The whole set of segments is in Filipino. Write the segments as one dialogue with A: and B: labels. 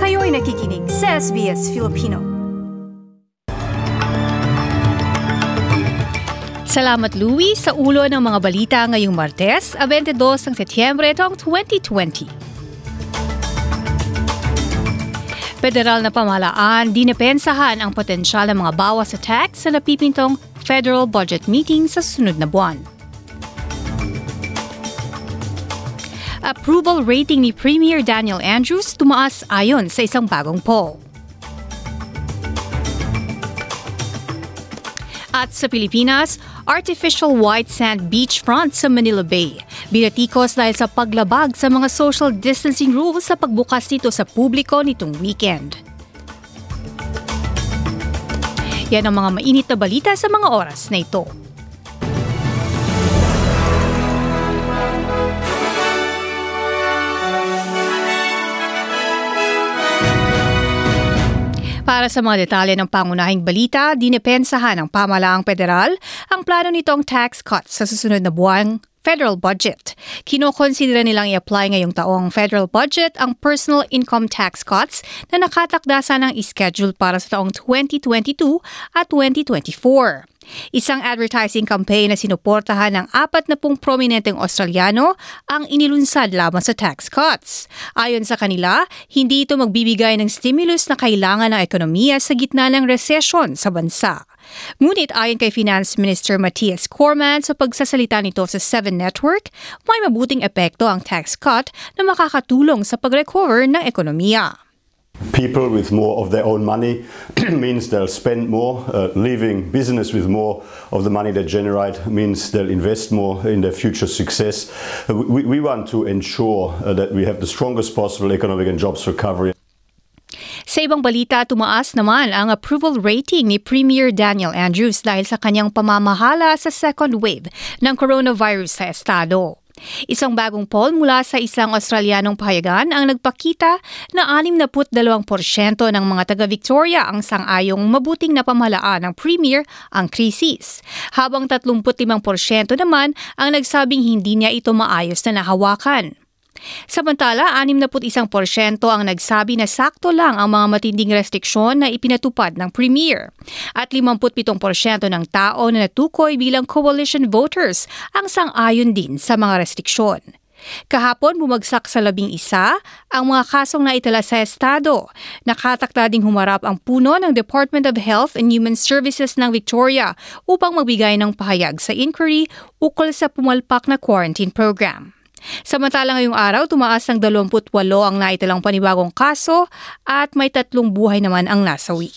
A: Kayo'y nakikinig sa SBS Filipino. Salamat Louie sa ulo ng mga balita ngayong Martes, 22 ng Setyembre taong 2020. Federal na pamahalaan, dinepensahan ang potensyal ng mga bawas sa tax sa napipintong federal budget meeting sa susunod na buwan. Approval rating ni Premier Daniel Andrews tumaas ayon sa isang bagong poll. At sa Pilipinas, artificial white sand beachfront sa Manila Bay. Binatikos dahil sa paglabag sa mga social distancing rules sa pagbukas nito sa publiko nitong weekend. Yan ang mga mainit na balita sa mga oras na ito. Para sa mga detalye ng pangunahing balita, dinepensahan ng pamahalaang federal ang plano nitong tax cuts sa susunod na buwang federal budget. Kinokonsidera nilang i-apply ngayong taong federal budget ang personal income tax cuts na nakatakda ng ischedule para sa taong 2022 at 2024. Isang advertising campaign na sinuportahan ng 40 prominenteng Australiano ang inilunsad laban sa tax cuts. Ayon sa kanila, hindi ito magbibigay ng stimulus na kailangan ng ekonomiya sa gitna ng resesyon sa bansa. Ngunit ayon kay Finance Minister Matthias Cormann sa pagsasalita nito sa 7 Network, may mabuting epekto ang tax cut na makakatulong sa pag-recover ng ekonomiya.
B: People with more of their own money means they'll spend more. Leaving business with more of the money they generate means they'll invest more in their future success. We want to ensure that we have the strongest possible economic and jobs recovery.
A: Sa ibang balita, tumaas naman ang approval rating ni Premier Daniel Andrews dahil sa kanyang pamamahala sa second wave ng coronavirus sa estado. Isang bagong poll mula sa isang Australianong pahayagan ang nagpakita na 62% ng mga taga-Victoria ang sang-ayong mabuting napamahalaan ng Premier ang krisis, habang 35% naman ang nagsabing hindi niya ito maayos na nahawakan. Samantala, 61% ang nagsabi na sakto lang ang mga matinding restriksyon na ipinatupad ng Premier. At 57% ng tao na natukoy bilang coalition voters ang sang-ayon din sa mga restriksyon. Kahapon, bumagsak sa 11 ang mga kasong naitala sa estado. Nakatakda ding humarap ang puno ng Department of Health and Human Services ng Victoria upang magbigay ng pahayag sa inquiry ukol sa pumalpak na quarantine program. Samantala ngayong araw, tumaas ng 28 ang naitalang panibagong kaso at may 3 buhay naman ang nasawi.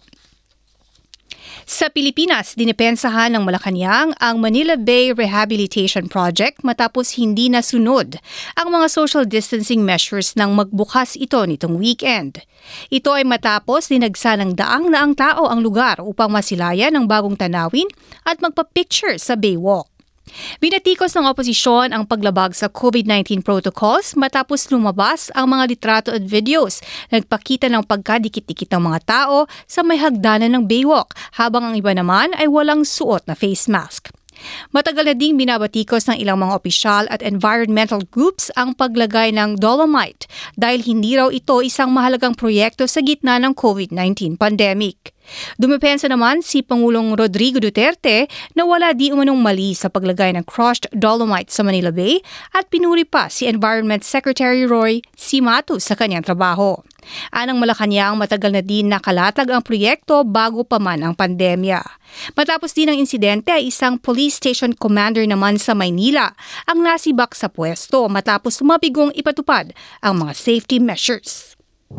A: Sa Pilipinas, dinepensahan ng Malacanang ang Manila Bay Rehabilitation Project matapos hindi nasunod ang mga social distancing measures nang magbukas ito nitong weekend. Ito ay matapos dinagsa ng daang-daang tao ang lugar upang masilayan ng bagong tanawin at magpa-picture sa Baywalk. Binatikos ng oposisyon ang paglabag sa COVID-19 protocols matapos lumabas ang mga litrato at videos na nagpakita ng pagkadikit-dikit ng mga tao sa may hagdanan ng Baywalk habang ang iba naman ay walang suot na face mask. Matagal na ding binabatikos ng ilang mga opisyal at environmental groups ang paglagay ng dolomite dahil hindi raw ito isang mahalagang proyekto sa gitna ng COVID-19 pandemic. Dumepensa naman si Pangulong Rodrigo Duterte na wala di umanong mali sa paglagay ng crushed dolomite sa Manila Bay at pinuri pa si Environment Secretary Roy Cimatu sa kanyang trabaho. Anang Malacanang, matagal na din nakalatag ang proyekto bago pa man ang pandemya. Matapos din ang insidente ay isang police station commander naman sa Maynila ang nasibak sa pwesto matapos mabigong ipatupad ang mga safety measures.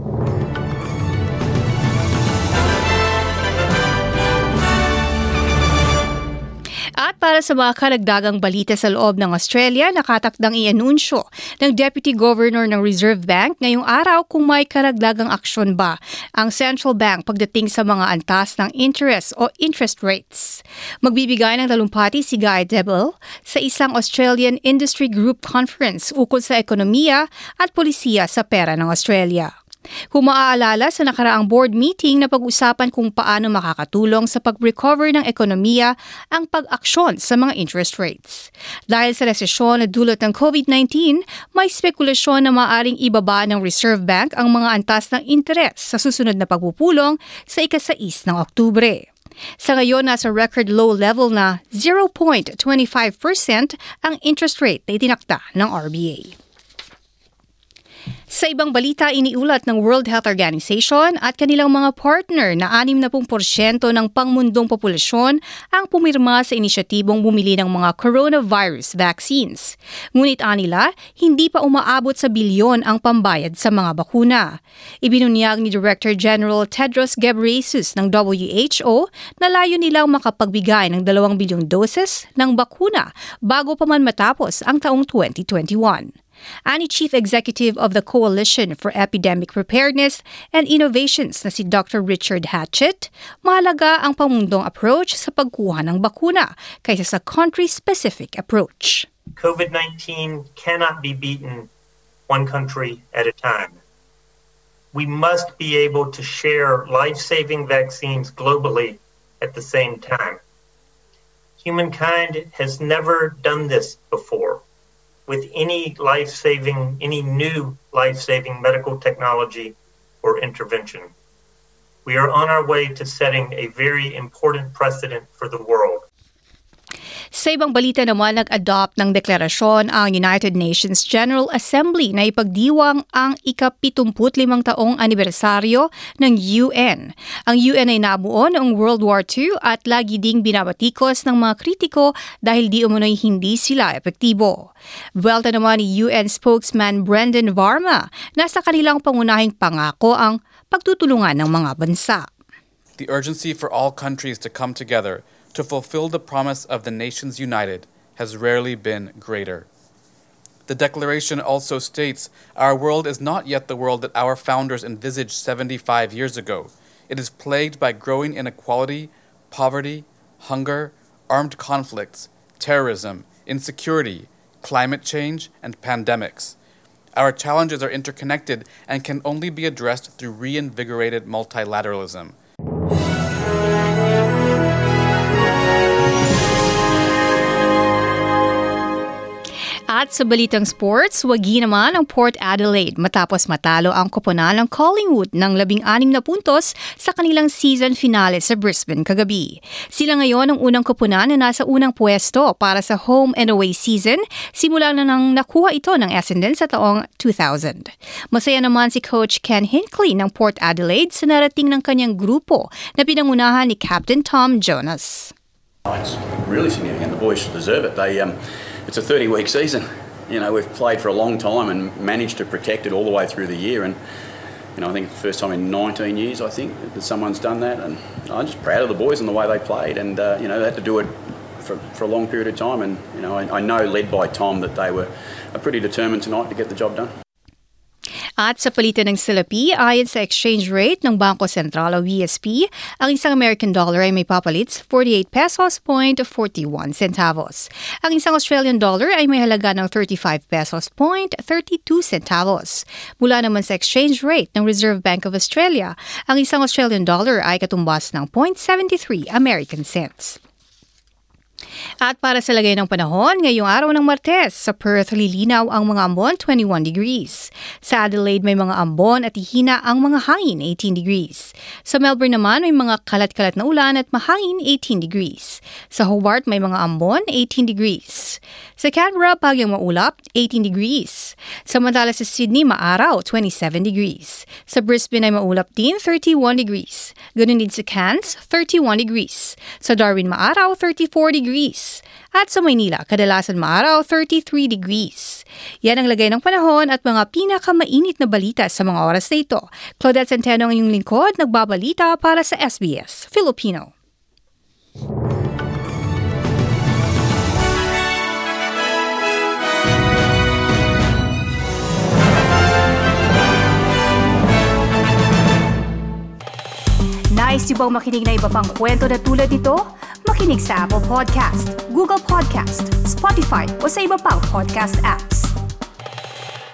A: At para sa mga karagdagang balita sa loob ng Australia, nakatakdang i-anunsyo ng Deputy Governor ng Reserve Bank ngayong araw kung may karagdagang aksyon ba ang Central Bank pagdating sa mga antas ng interest o interest rates. Magbibigay ng talumpati si Guy Debble sa isang Australian Industry Group Conference ukol sa ekonomiya at polisiya sa pera ng Australia. Kung maaalala sa nakaraang board meeting na pag-usapan kung paano makakatulong sa pag-recover ng ekonomiya ang pag-aksyon sa mga interest rates. Dahil sa resesyon na dulot ng COVID-19, may spekulasyon na maaaring ibaba ng Reserve Bank ang mga antas ng interes sa susunod na pagpupulong sa ika-6 ng Oktubre. Sa ngayon, nasa record low level na 0.25% ang interest rate na itinakda ng RBA. Sa ibang balita, iniulat ng World Health Organization at kanilang mga partner na 60% ng pangmundong populasyon ang pumirma sa inisyatibong bumili ng mga coronavirus vaccines. Ngunit anila, hindi pa umaabot sa bilyon ang pambayad sa mga bakuna. Ibinunyag ni Director General Tedros Ghebreyesus ng WHO na layo nilang makapagbigay ng 2 bilyong doses ng bakuna bago pa man matapos ang taong 2021. Ani Chief Executive of the Coalition for Epidemic Preparedness and Innovations na si Dr. Richard Hatchett, mahalaga ang pamundong approach sa pagkuha ng bakuna kaysa sa country-specific approach.
C: COVID-19 cannot be beaten one country at a time. We must be able to share life-saving vaccines globally at the same time. Humankind has never done this before with any new life-saving medical technology or intervention. We are on our way to setting a very important precedent for the world.
A: Sa ibang balita naman, nag-adopt ng deklarasyon ang United Nations General Assembly na ipagdiwang ang ika-75 taong anibersaryo ng UN. Ang UN ay nabuo noong World War II at lagi ding binabatikos ng mga kritiko dahil di umano'y hindi sila epektibo. Buwelta naman ni UN spokesman Brendan Varma na sa kanilang pangunahing pangako ang pagtutulungan ng mga bansa.
D: The urgency for all countries to come together to fulfill the promise of the nations united has rarely been greater. The declaration also states our world is not yet the world that our founders envisaged 75 years ago. It is plagued by growing inequality, poverty, hunger, armed conflicts, terrorism, insecurity, climate change, and pandemics. Our challenges are interconnected and can only be addressed through reinvigorated multilateralism.
A: At sa balitang sports, wagi naman ang Port Adelaide matapos matalo ang koponan ng Collingwood ng 16 na puntos sa kanilang season finale sa Brisbane kagabi. Sila ngayon ang unang koponan na nasa unang pwesto para sa home and away season simula na nang nakuha ito ng Essendon sa taong 2000. Masaya naman si Coach Ken Hinckley ng Port Adelaide sa narating ng kanyang grupo na pinangunahan ni Captain Tom Jonas.
E: It's really significant. The boys deserve it. It's a 30-week season. You know, we've played for a long time and managed to protect it all the way through the year. And, I think it's the first time in 19 years, I think, that someone's done that. And I'm just proud of the boys and the way they played. And, they had to do it for a long period of time. And, I know, led by Tom, that they were pretty determined tonight to get the job done.
A: At sa palitan ng salapi, ayon sa exchange rate ng Bangko Sentral o BSP, ang isang American dollar ay may papalit 48 pesos point 41 centavos. Ang isang Australian dollar ay may halaga ng 35 pesos point 32 centavos. Mula naman sa exchange rate ng Reserve Bank of Australia, ang isang Australian dollar ay katumbas ng 0.73 American cents. At para sa lagay ng panahon, ngayong araw ng Martes, sa Perth lilinaw ang mga ambon 21 degrees. Sa Adelaide may mga ambon at hihina ang mga hangin 18 degrees. Sa Melbourne naman may mga kalat-kalat na ulan at mahangin 18 degrees. Sa Hobart may mga ambon 18 degrees. Sa Canberra bagyang maulap 18 degrees. Samantala sa Sydney maaraw 27 degrees. Sa Brisbane ay maulap din 31 degrees. Ganun din sa Cairns 31 degrees. Sa Darwin maaraw 34 degrees. At sa Maynila, kadalasan maaraw 33 degrees. Yan ang lagay ng panahon at mga pinakamainit na balita sa mga oras na ito. Claudette Centeno ang inyong lingkod, nagbabalita para sa SBS Filipino. Nice yung bang makinig na iba pang kwento na tulad ito? Makinig sa Apple Podcast, Google Podcast, Spotify o sa iba pang podcast apps.